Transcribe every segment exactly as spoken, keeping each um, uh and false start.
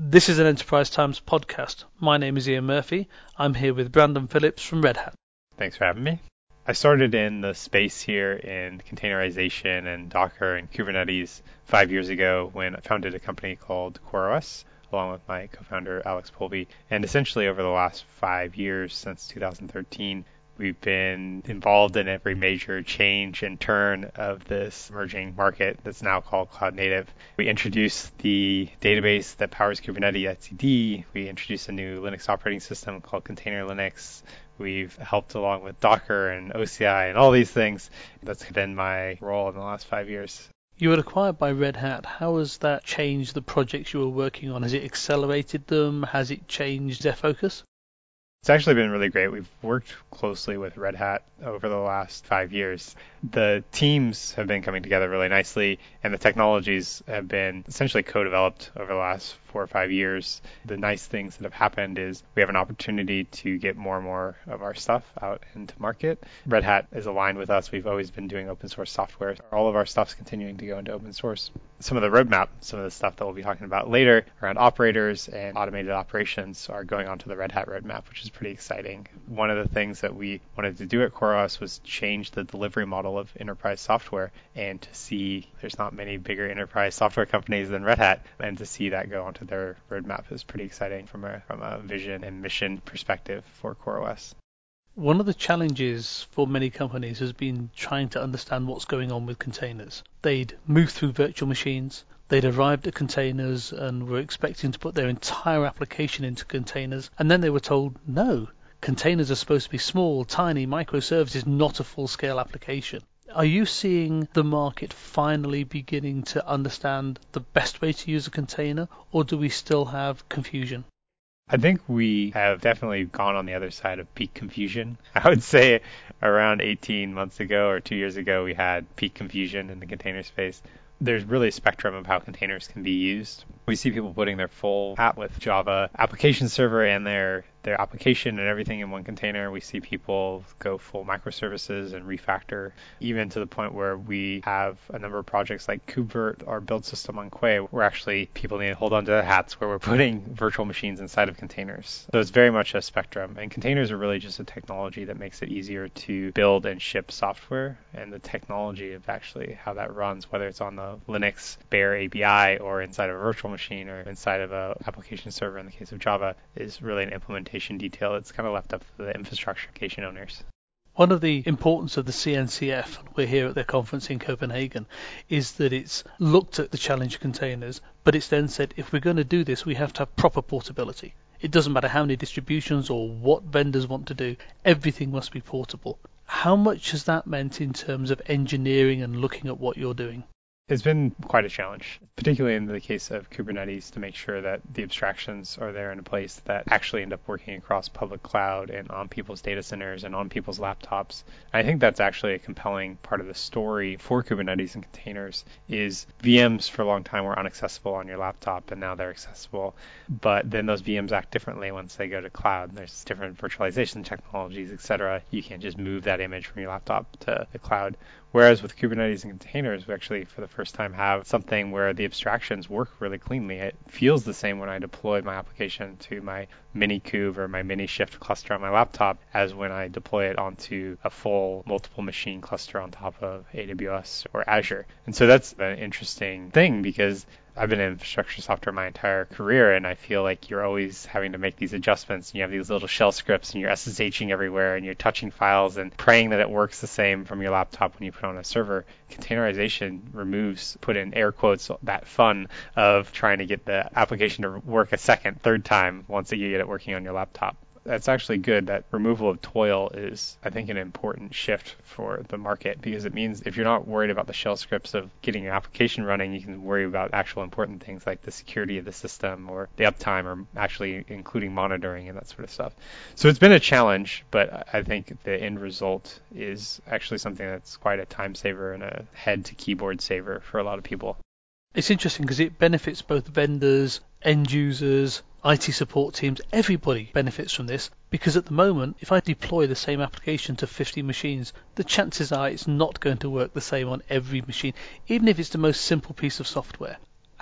This is an Enterprise Times podcast. My name is Ian Murphy. I'm here with Brandon Phillips from Red Hat. Thanks for having me. I started in the space here in containerization and Docker and Kubernetes five years ago when I founded a company called CoreOS, along with my co-founder Alex Polvey. And essentially over the last five years, since two thousand thirteen, we've been involved in every major change and turn of this emerging market that's now called cloud native. We introduced the database that powers Kubernetes etcd. We introduced a new Linux operating system called Container Linux. We've helped along with Docker and O C I and all these things. That's been my role in the last five years. You were acquired by Red Hat. How has that changed the projects you were working on? Has it accelerated them? Has it changed their focus? It's actually been really great. We've worked closely with Red Hat over the last five years. The teams have been coming together really nicely, and the technologies have been essentially co-developed over the last four or five years. The nice things that have happened is we have an opportunity to get more and more of our stuff out into market. Red Hat is aligned with us. We've always been doing open source software. All of our stuff's continuing to go into open source. Some of the roadmap, some of the stuff that we'll be talking about later around operators and automated operations are going onto the Red Hat roadmap, which is pretty exciting. One of the things that we wanted to do at CoreOS was change the delivery model of enterprise software, and to see there's not many bigger enterprise software companies than Red Hat, and to see that go onto their roadmap is pretty exciting from a from a vision and mission perspective for CoreOS. One of the challenges for many companies has been trying to understand what's going on with containers. They'd moved through virtual machines, they'd arrived at containers and were expecting to put their entire application into containers, and then they were told, no, containers are supposed to be small, tiny, microservices, not a full-scale application. Are you seeing the market finally beginning to understand the best way to use a container, or do we still have confusion? I think we have definitely gone on the other side of peak confusion. I would say around eighteen months ago or two years ago, we had peak confusion in the container space. There's really a spectrum of how containers can be used. We see people putting their full app with Java application server and their their application and everything in one container. We see people go full microservices and refactor, even to the point where we have a number of projects like KubeVirt, our build system on Quay, where actually people need to hold on to their hats, where we're putting virtual machines inside of containers. So it's very much a spectrum. And containers are really just a technology that makes it easier to build and ship software. And the technology of actually how that runs, whether it's on the Linux bare A P I or inside of a virtual machine or inside of an application server in the case of Java, is really an implementation detail. It's kind of left up to the infrastructure application owners. One of the importance of the C N C F, we're here at their conference in Copenhagen, is that it's looked at the challenge of containers, but it's then said if we're going to do this, we have to have proper portability. It doesn't matter how many distributions or what vendors want to do, everything must be portable. How much has that meant in terms of engineering and looking at what you're doing? It's been quite a challenge, particularly in the case of Kubernetes, to make sure that the abstractions are there in a place that actually end up working across public cloud and on people's data centers and on people's laptops. I think that's actually a compelling part of the story for Kubernetes and containers is V Ms for a long time were inaccessible on your laptop, and now they're accessible. But then those V Ms act differently once they go to cloud. There's different virtualization technologies, et cetera. You can't just move that image from your laptop to the cloud. Whereas with Kubernetes and containers, we actually, for the first time, have something where the abstractions work really cleanly. It feels the same when I deploy my application to my mini kube or my mini shift cluster on my laptop as when I deploy it onto a full multiple machine cluster on top of A W S or Azure. And so that's an interesting thing because I've been in infrastructure software my entire career, and I feel like you're always having to make these adjustments, and you have these little shell scripts, and you're SSHing everywhere, and you're touching files and praying that it works the same from your laptop when you put on a server. Containerization removes, put in air quotes, that fun of trying to get the application to work a second, third time once you get it working on your laptop. That's actually good. That removal of toil is, I think, an important shift for the market because it means if you're not worried about the shell scripts of getting your application running, you can worry about actual important things like the security of the system or the uptime or actually including monitoring and that sort of stuff. So it's been a challenge, but I think the end result is actually something that's quite a time saver and a head to keyboard saver for a lot of people. It's interesting because it benefits both vendors, end users, I T support teams, everybody benefits from this because at the moment, if I deploy the same application to fifty machines, the chances are it's not going to work the same on every machine, even if it's the most simple piece of software.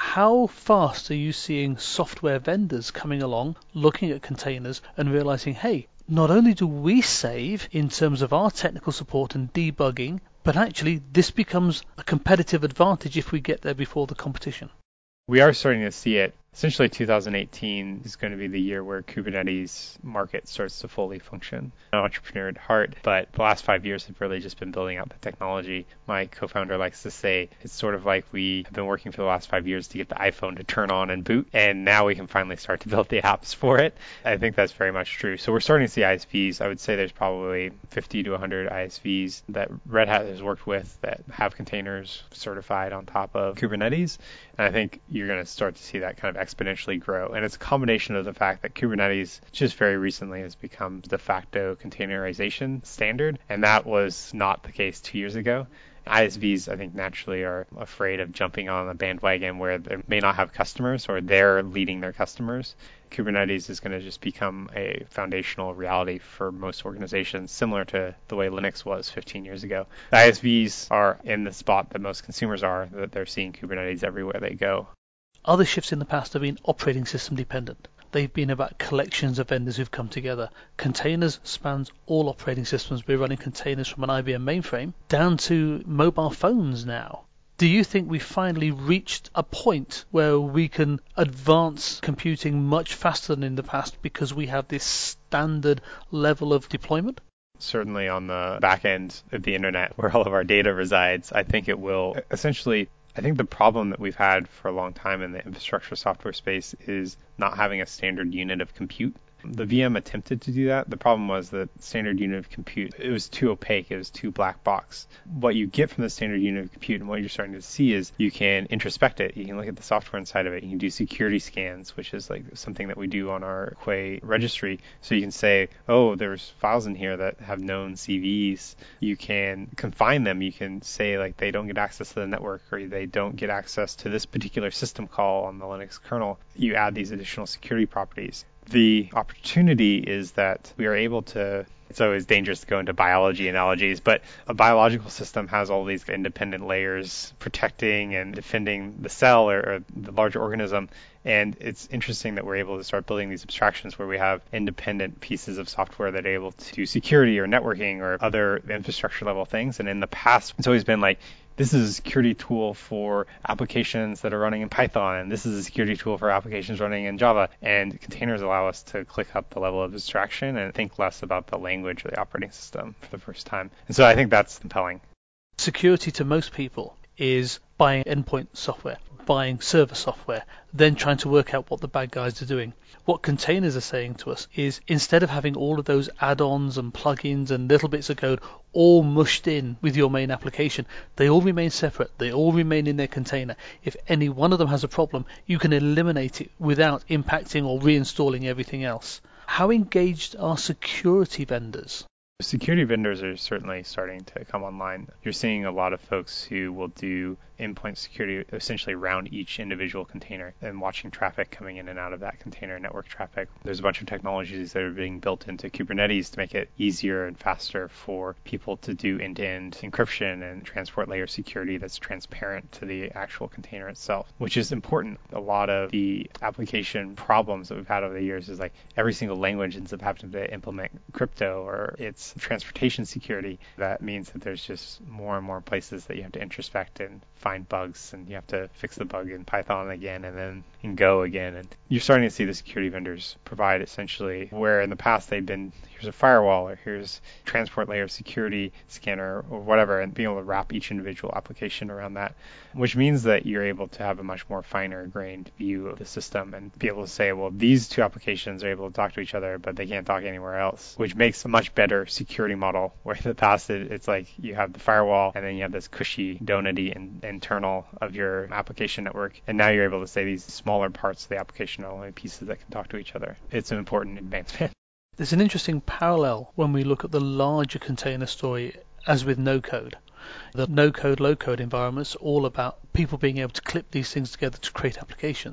How fast are you seeing software vendors coming along, looking at containers and realizing, hey, not only do we save in terms of our technical support and debugging, but actually this becomes a competitive advantage if we get there before the competition? We are starting to see it. Essentially, two thousand eighteen is going to be the year where Kubernetes market starts to fully function. I'm an entrepreneur at heart, but the last five years have really just been building out the technology. My co-founder likes to say it's sort of like we have been working for the last five years to get the iPhone to turn on and boot, and now we can finally start to build the apps for it. I think that's very much true. So we're starting to see I S Vs. I would say there's probably fifty to one hundred I S Vs that Red Hat has worked with that have containers certified on top of Kubernetes. And I think you're going to start to see that kind of exponentially grow. And it's a combination of the fact that Kubernetes just very recently has become de facto containerization standard, and that was not the case two years ago. I S Vs, I think, naturally are afraid of jumping on a bandwagon where they may not have customers or they're leading their customers. Kubernetes is going to just become a foundational reality for most organizations, similar to the way Linux was fifteen years ago. The I S Vs are in the spot that most consumers are, that they're seeing Kubernetes everywhere they go. Other shifts in the past have been operating system dependent. They've been about collections of vendors who've come together. Containers spans all operating systems. We're running containers from an I B M mainframe down to mobile phones now. Do you think we finally reached a point where we can advance computing much faster than in the past because we have this standard level of deployment? Certainly on the back end of the internet where all of our data resides, I think it will essentially. I think the problem that we've had for a long time in the infrastructure software space is not having a standard unit of compute. The V M attempted to do that. The problem was that standard unit of compute, it was too opaque. It was too black box. What you get from the standard unit of compute and what you're starting to see is you can introspect it. You can look at the software inside of it. You can do security scans, which is like something that we do on our Quay registry. So you can say, oh, there's files in here that have known C Vs. You can confine them. You can say like they don't get access to the network or they don't get access to this particular system call on the Linux kernel. You add these additional security properties. The opportunity is that we are able to, it's always dangerous to go into biology analogies, but a biological system has all these independent layers protecting and defending the cell or, or the larger organism. And it's interesting that we're able to start building these abstractions where we have independent pieces of software that are able to do security or networking or other infrastructure level things. And in the past, it's always been like, this is a security tool for applications that are running in Python, and this is a security tool for applications running in Java. And containers allow us to click up the level of abstraction and think less about the language or the operating system for the first time. And so I think that's compelling. Security to most people is buying endpoint software, buying server software, then trying to work out what the bad guys are doing. What containers are saying to us is instead of having all of those add-ons and plugins and little bits of code all mushed in with your main application, they all remain separate. They all remain in their container. If any one of them has a problem, you can eliminate it without impacting or reinstalling everything else. How engaged are security vendors? Security vendors are certainly starting to come online. You're seeing a lot of folks who will do endpoint security essentially around each individual container and watching traffic coming in and out of that container, network traffic. There's a bunch of technologies that are being built into Kubernetes to make it easier and faster for people to do end-to-end encryption and transport layer security that's transparent to the actual container itself, which is important. A lot of the application problems that we've had over the years is like every single language ends up having to implement crypto or it's transportation security. That means that there's just more and more places that you have to introspect and find bugs, and you have to fix the bug in Python again and then in Go again. And you're starting to see the security vendors provide essentially where in the past they've been, here's a firewall or here's transport layer security scanner or whatever, and being able to wrap each individual application around that, which means that you're able to have a much more finer grained view of the system and be able to say, well, these two applications are able to talk to each other, but they can't talk anywhere else, which makes a much better security model, where in the past it, it's like you have the firewall and then you have this cushy donut-y and internal of your application network, and now you're able to say these smaller parts of the application are only pieces that can talk to each other. It's an important advancement. There's an interesting parallel when we look at the larger container story as with no-code. The no-code, low-code environments are all about people being able to clip these things together to create applications.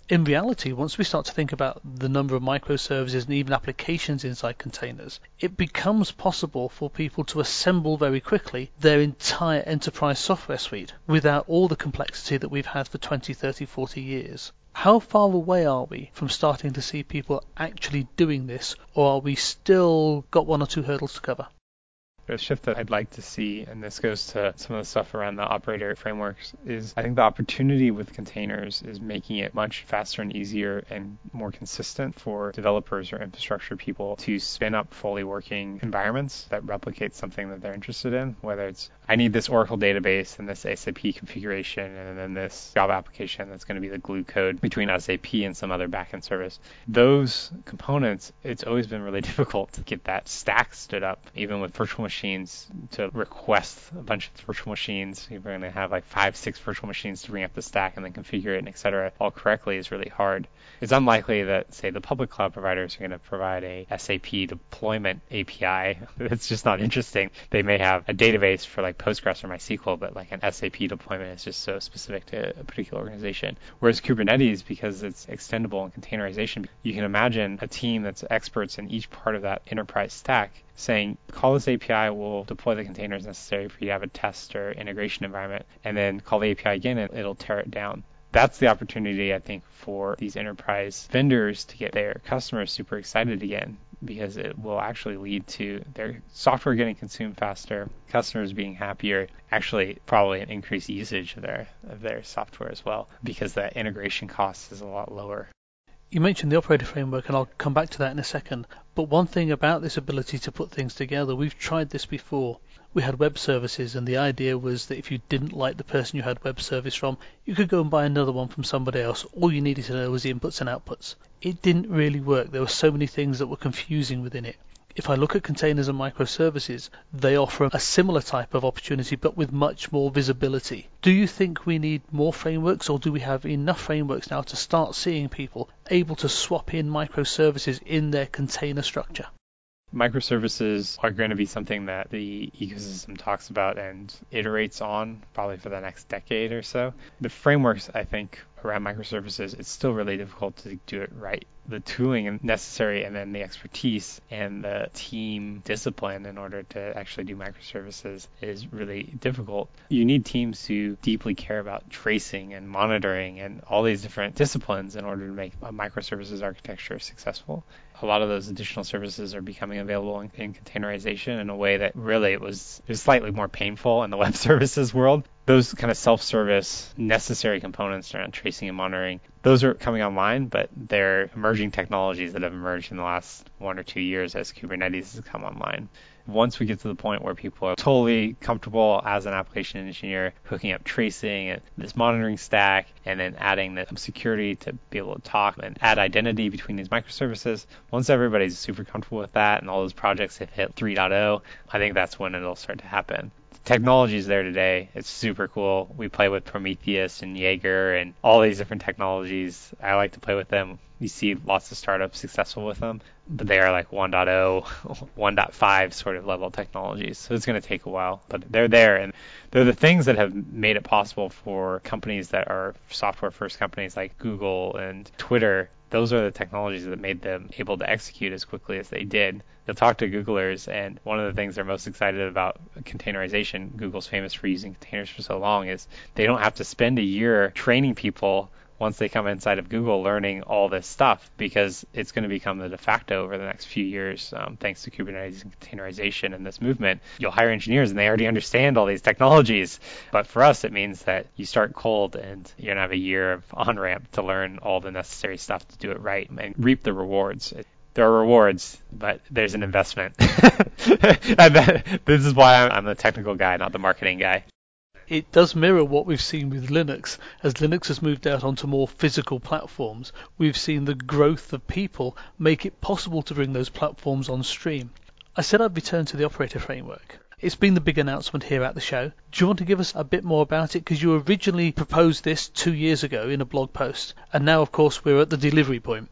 In reality, once we start to think about the number of microservices and even applications inside containers, it becomes possible for people to assemble very quickly their entire enterprise software suite without all the complexity that we've had for twenty, thirty, forty years. How far away are we from starting to see people actually doing this, or are we still got one or two hurdles to cover? A shift that I'd like to see, and this goes to some of the stuff around the operator frameworks, is I think the opportunity with containers is making it much faster and easier and more consistent for developers or infrastructure people to spin up fully working environments that replicate something that they're interested in, whether it's I need this Oracle database and this S A P configuration and then this Java application that's going to be the glue code between S A P and some other backend service. Those components, it's always been really difficult to get that stack stood up, even with virtual machines, to request a bunch of virtual machines. You're going to have like five, six virtual machines to bring up the stack and then configure it and et cetera all correctly is really hard. It's unlikely that, say, the public cloud providers are going to provide a S A P deployment A P I. It's just not interesting. They may have a database for like Postgres or MySQL, but like an S A P deployment is just so specific to a particular organization. Whereas Kubernetes, because it's extendable and containerization, you can imagine a team that's experts in each part of that enterprise stack saying, call this A P I, we'll deploy the containers necessary for you to have a test or integration environment, and then call the A P I again and it'll tear it down. That's the opportunity, I think, for these enterprise vendors to get their customers super excited again, because it will actually lead to their software getting consumed faster, customers being happier, actually probably an increased usage of their of their software as well, because that integration cost is a lot lower. You mentioned the operator framework, and I'll come back to that in a second. But one thing about this ability to put things together, we've tried this before. We had web services, and the idea was that if you didn't like the person you had web service from, you could go and buy another one from somebody else. All you needed to know was the inputs and outputs. It didn't really work. There were so many things that were confusing within it. If I look at containers and microservices, they offer a similar type of opportunity, but with much more visibility. Do you think we need more frameworks, or do we have enough frameworks now to start seeing people able to swap in microservices in their container structure? Microservices are going to be something that the ecosystem talks about and iterates on probably for the next decade or so. The frameworks, I think, around microservices, it's still really difficult to do it right. The tooling necessary and then the expertise and the team discipline in order to actually do microservices is really difficult. You need teams who deeply care about tracing and monitoring and all these different disciplines in order to make a microservices architecture successful. A lot of those additional services are becoming available in, in containerization in a way that really it was, it was slightly more painful in the web services world. Those kind of self-service necessary components around tracing and monitoring, those are coming online, but they're emerging technologies that have emerged in the last one or two years as Kubernetes has come online. Once we get to the point where people are totally comfortable as an application engineer hooking up tracing and this monitoring stack and then adding the security to be able to talk and add identity between these microservices, once everybody's super comfortable with that and all those projects have hit three point oh, I think that's when it'll start to happen. Technology is there today. It's super cool. We play with Prometheus and Jaeger and all these different technologies. I like to play with them. You see lots of startups successful with them, but they are like one point oh, one point five sort of level technologies. So it's going to take a while, but they're there. And they're the things that have made it possible for companies that are software first companies like Google and Twitter. Those are the technologies that made them able to execute as quickly as they did. You'll talk to Googlers, and one of the things they're most excited about containerization, Google's famous for using containers for so long, is they don't have to spend a year training people once they come inside of Google learning all this stuff, because it's going to become the de facto over the next few years, um, thanks to Kubernetes and containerization and this movement. You'll hire engineers and they already understand all these technologies. But for us, it means that you start cold and you're going to have a year of on-ramp to learn all the necessary stuff to do it right and reap the rewards. There are rewards, but there's an investment. And that, this is why I'm the technical guy, not the marketing guy. It does mirror what we've seen with Linux. As Linux has moved out onto more physical platforms, we've seen the growth of people make it possible to bring those platforms on stream. I said I'd return to the operator framework. It's been the big announcement here at the show. Do you want to give us a bit more about it? Because you originally proposed this two years ago in a blog post, and now, of course, we're at the delivery point.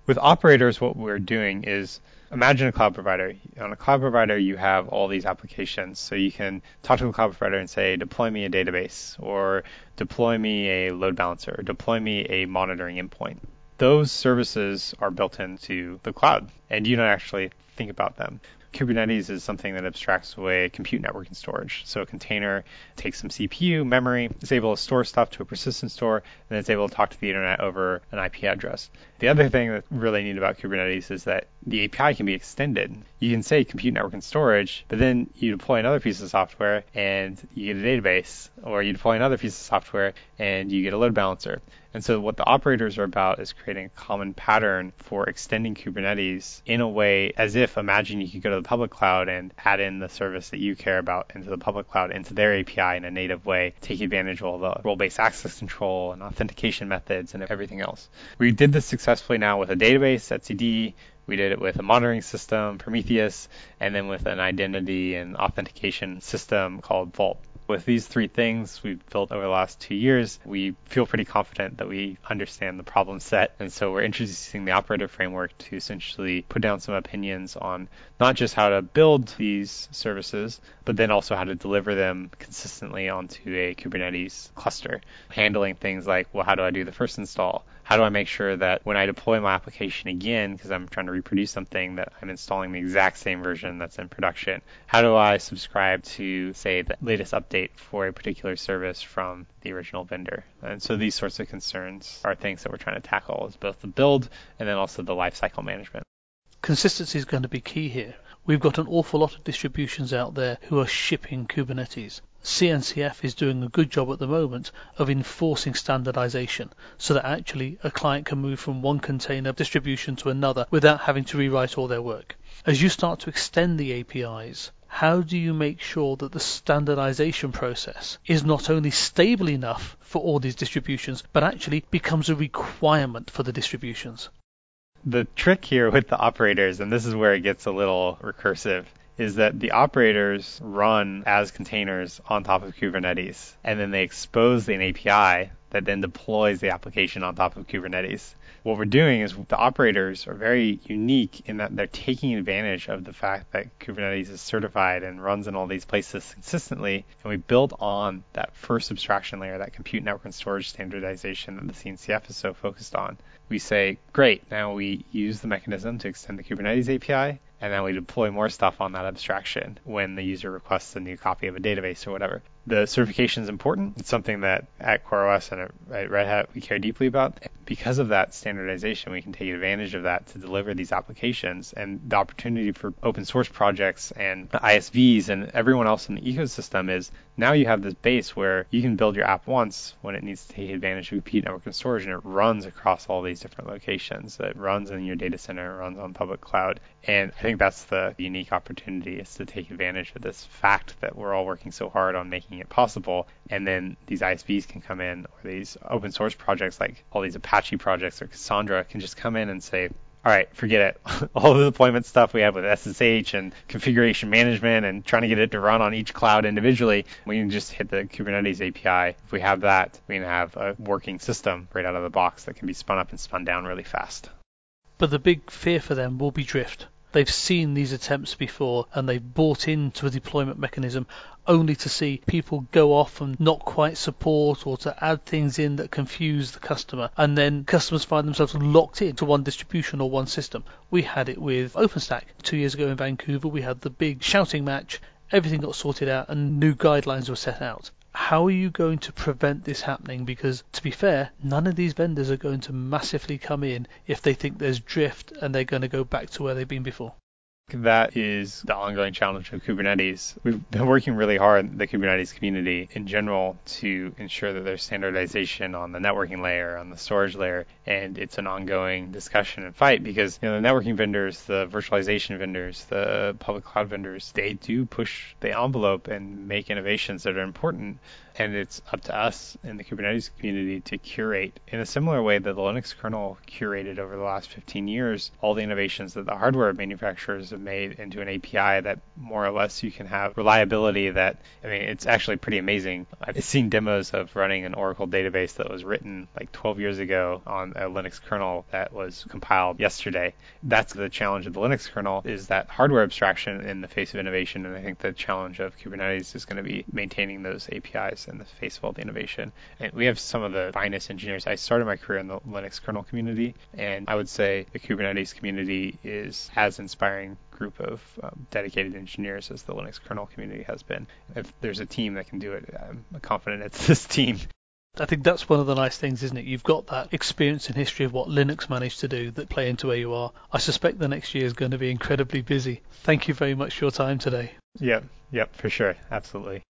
With operators, what we're doing is imagine a cloud provider. On a cloud provider, you have all these applications. So you can talk to the cloud provider and say, deploy me a database, or deploy me a load balancer, or deploy me a monitoring endpoint. Those services are built into the cloud, and you don't actually think about them. Kubernetes is something that abstracts away compute, network, and storage. So a container takes some C P U, memory, is able to store stuff to a persistent store, and then it's able to talk to the internet over an I P address. The other thing that's really neat about Kubernetes is that the A P I can be extended. You can say compute, network, and storage, but then you deploy another piece of software and you get a database, or you deploy another piece of software and you get a load balancer. And so what the operators are about is creating a common pattern for extending Kubernetes in a way as if, imagine you could go to the public cloud and add in the service that you care about into the public cloud, into their A P I in a native way, take advantage of all the role-based access control and authentication methods and everything else. We did this successfully now with a database, etcd. We did it with a monitoring system, Prometheus, and then with an identity and authentication system called Vault. With these three things we've built over the last two years, we feel pretty confident that we understand the problem set. And so we're introducing the operator framework to essentially put down some opinions on not just how to build these services, but then also how to deliver them consistently onto a Kubernetes cluster, handling things like, well, how do I do the first install? How do I make sure that when I deploy my application again, because I'm trying to reproduce something, that I'm installing the exact same version that's in production? How do I subscribe to, say, the latest update for a particular service from the original vendor? And so these sorts of concerns are things that we're trying to tackle, is both the build and then also the lifecycle management. Consistency is going to be key here. We've got an awful lot of distributions out there who are shipping Kubernetes. C N C F is doing a good job at the moment of enforcing standardization so that actually a client can move from one container distribution to another without having to rewrite all their work. As you start to extend the A P Is, how do you make sure that the standardization process is not only stable enough for all these distributions, but actually becomes a requirement for the distributions? The trick here with the operators, and this is where it gets a little recursive, is that the operators run as containers on top of Kubernetes, and then they expose an A P I that then deploys the application on top of Kubernetes. What we're doing is the operators are very unique in that they're taking advantage of the fact that Kubernetes is certified and runs in all these places consistently, and we build on that first abstraction layer, that compute, network, and storage standardization that the C N C F is so focused on. We say, great, now we use the mechanism to extend the Kubernetes A P I, and then we deploy more stuff on that abstraction when the user requests a new copy of a database or whatever. The certification is important. It's something that at CoreOS and at Red Hat we care deeply about. Because of that standardization, we can take advantage of that to deliver these applications, and the opportunity for open source projects and I S Vs and everyone else in the ecosystem is now you have this base where you can build your app once when it needs to take advantage of compute, network, and storage, and it runs across all these different locations. It runs in your data center, it runs on public cloud. And I think that's the unique opportunity, is to take advantage of this fact that we're all working so hard on making it possible. And then these I S Vs can come in, or these open source projects like all these Apache projects or Cassandra can just come in and say, all right, forget it. All the deployment stuff we have with S S H and configuration management and trying to get it to run on each cloud individually, we can just hit the Kubernetes A P I. If we have that, we can have a working system right out of the box that can be spun up and spun down really fast. But the big fear for them will be drift. They've seen these attempts before and they've bought into a deployment mechanism only to see people go off and not quite support, or to add things in that confuse the customer, and then customers find themselves locked into one distribution or one system. We had it with OpenStack. Two years ago in Vancouver, we had the big shouting match. Everything got sorted out and new guidelines were set out. How are you going to prevent this happening? Because, to be fair, none of these vendors are going to massively come in if they think there's drift and they're going to go back to where they've been before. That is the ongoing challenge of Kubernetes. We've been working really hard, the Kubernetes community in general, to ensure that there's standardization on the networking layer, on the storage layer, and it's an ongoing discussion and fight because, you know, the networking vendors, the virtualization vendors, the public cloud vendors, they do push the envelope and make innovations that are important. And it's up to us in the Kubernetes community to curate in a similar way that the Linux kernel curated over the last fifteen years, all the innovations that the hardware manufacturers have made into an A P I that more or less you can have reliability that, I mean, it's actually pretty amazing. I've seen demos of running an Oracle database that was written like twelve years ago on a Linux kernel that was compiled yesterday. That's the challenge of the Linux kernel, is that hardware abstraction in the face of innovation. And I think the challenge of Kubernetes is going to be maintaining those A P Is in the face of all the innovation. And we have some of the finest engineers. I started my career in the Linux kernel community, and I would say the Kubernetes community is as inspiring group of um, dedicated engineers as the Linux kernel community has been. If there's a team that can do it, I'm confident it's this team. I think that's one of the nice things, isn't it? You've got that experience and history of what Linux managed to do that play into where you are. I suspect the next year is going to be incredibly busy. Thank you very much for your time today. Yep, yep, for sure. Absolutely.